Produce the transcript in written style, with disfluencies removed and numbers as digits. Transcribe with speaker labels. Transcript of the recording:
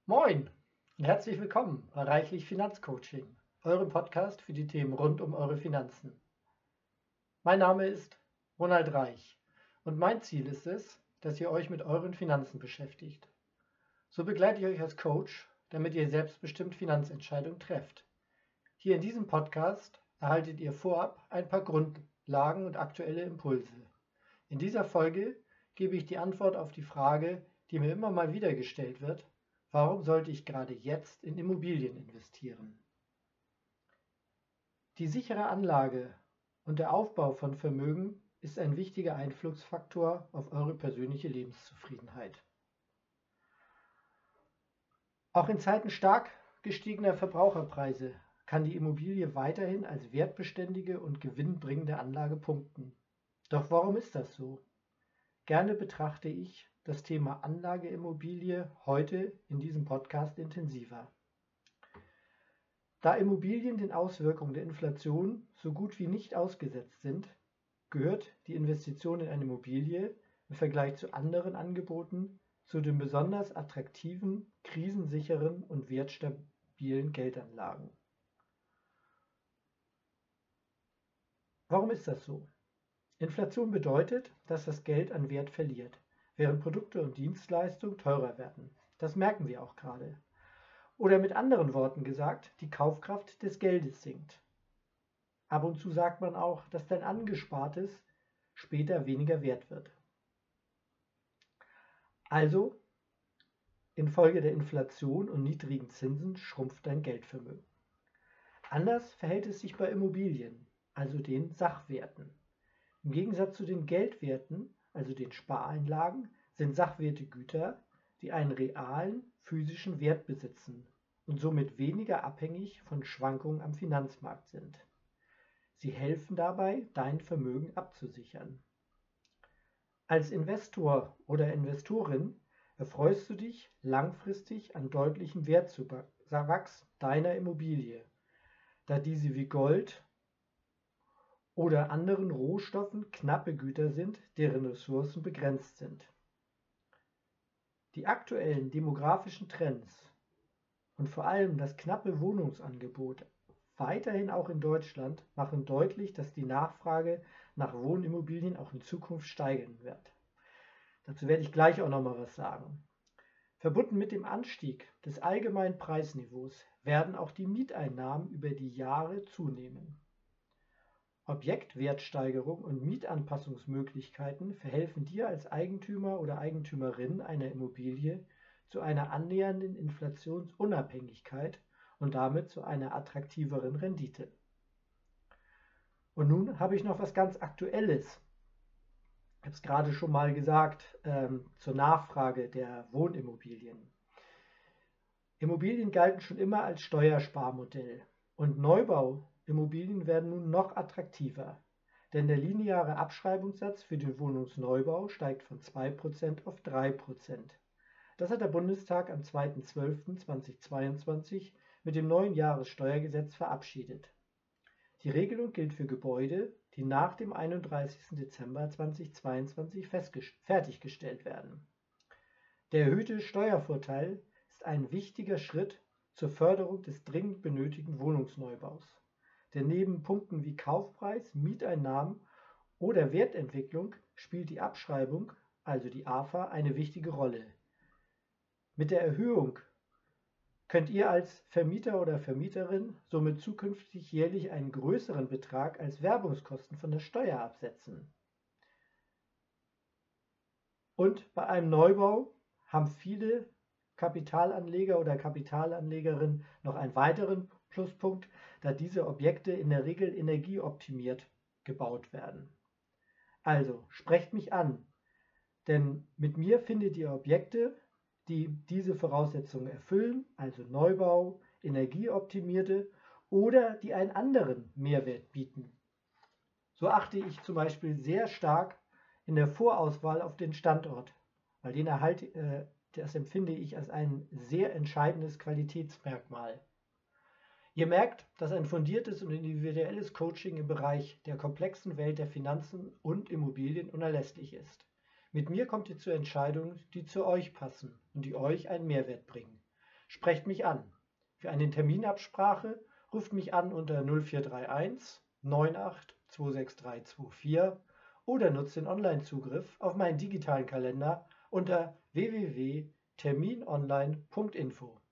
Speaker 1: Moin und herzlich willkommen bei Reichlich Finanzcoaching, eurem Podcast für die Themen rund um eure Finanzen. Mein Name ist Ronald Reich und mein Ziel ist es, dass ihr euch mit euren Finanzen beschäftigt. So begleite ich euch als Coach, damit ihr selbstbestimmt Finanzentscheidungen trefft. Hier in diesem Podcast erhaltet ihr vorab ein paar Grundlagen und aktuelle Impulse. In dieser Folge gebe ich die Antwort auf die Frage, die mir immer mal wieder gestellt wird: Warum sollte ich gerade jetzt in Immobilien investieren? Die sichere Anlage und der Aufbau von Vermögen ist ein wichtiger Einflussfaktor auf eure persönliche Lebenszufriedenheit. Auch in Zeiten stark gestiegener Verbraucherpreise kann die Immobilie weiterhin als wertbeständige und gewinnbringende Anlage punkten. Doch warum ist das so? Gerne betrachte ich das Thema Anlageimmobilie heute in diesem Podcast intensiver. Da Immobilien den Auswirkungen der Inflation so gut wie nicht ausgesetzt sind, gehört die Investition in eine Immobilie im Vergleich zu anderen Angeboten zu den besonders attraktiven, krisensicheren und wertstabilen Geldanlagen. Warum ist das so? Inflation bedeutet, dass das Geld an Wert verliert, während Produkte und Dienstleistungen teurer werden. Das merken wir auch gerade. Oder mit anderen Worten gesagt, die Kaufkraft des Geldes sinkt. Ab und zu sagt man auch, dass dein Angespartes später weniger wert wird. Also, infolge der Inflation und niedrigen Zinsen schrumpft dein Geldvermögen. Anders verhält es sich bei Immobilien, also den Sachwerten. Im Gegensatz zu den Geldwerten, also den Spareinlagen, sind Sachwerte Güter, die einen realen, physischen Wert besitzen und somit weniger abhängig von Schwankungen am Finanzmarkt sind. Sie helfen dabei, dein Vermögen abzusichern. Als Investor oder Investorin erfreust du dich langfristig an deutlichem Wertzuwachs deiner Immobilie, da diese wie Gold oder anderen Rohstoffen knappe Güter sind, deren Ressourcen begrenzt sind. Die aktuellen demografischen Trends und vor allem das knappe Wohnungsangebot, weiterhin auch in Deutschland, machen deutlich, dass die Nachfrage nach Wohnimmobilien auch in Zukunft steigen wird. Dazu werde ich gleich auch nochmal was sagen. Verbunden mit dem Anstieg des allgemeinen Preisniveaus werden auch die Mieteinnahmen über die Jahre zunehmen. Objektwertsteigerung und Mietanpassungsmöglichkeiten verhelfen dir als Eigentümer oder Eigentümerin einer Immobilie zu einer annähernden Inflationsunabhängigkeit und damit zu einer attraktiveren Rendite. Und nun habe ich noch was ganz Aktuelles. Ich habe es gerade schon mal gesagt, zur Nachfrage der Wohnimmobilien. Immobilien galten schon immer als Steuersparmodell und Neubauimmobilien werden nun noch attraktiver, denn der lineare Abschreibungssatz für den Wohnungsneubau steigt von 2% auf 3%. Das hat der Bundestag am 2.12.2022 mit dem neuen Jahressteuergesetz verabschiedet. Die Regelung gilt für Gebäude, die nach dem 31. Dezember 2022 fertiggestellt werden. Der erhöhte Steuervorteil ist ein wichtiger Schritt zur Förderung des dringend benötigten Wohnungsneubaus. Denn neben Punkten wie Kaufpreis, Mieteinnahmen oder Wertentwicklung spielt die Abschreibung, also die AFA, eine wichtige Rolle. Mit der Erhöhung könnt ihr als Vermieter oder Vermieterin somit zukünftig jährlich einen größeren Betrag als Werbungskosten von der Steuer absetzen. Und bei einem Neubau haben viele Kapitalanleger oder Kapitalanlegerinnen noch einen weiteren Pluspunkt, da diese Objekte in der Regel energieoptimiert gebaut werden. Also sprecht mich an, denn mit mir findet ihr Objekte, die diese Voraussetzungen erfüllen, also Neubau, energieoptimierte oder die einen anderen Mehrwert bieten. So achte ich zum Beispiel sehr stark in der Vorauswahl auf den Standort, weil das empfinde ich als ein sehr entscheidendes Qualitätsmerkmal. Ihr merkt, dass ein fundiertes und individuelles Coaching im Bereich der komplexen Welt der Finanzen und Immobilien unerlässlich ist. Mit mir kommt ihr zu Entscheidungen, die zu euch passen und die euch einen Mehrwert bringen. Sprecht mich an. Für eine Terminabsprache ruft mich an unter 0431 98 26324 oder nutzt den Online-Zugriff auf meinen digitalen Kalender unter www.terminonline.info.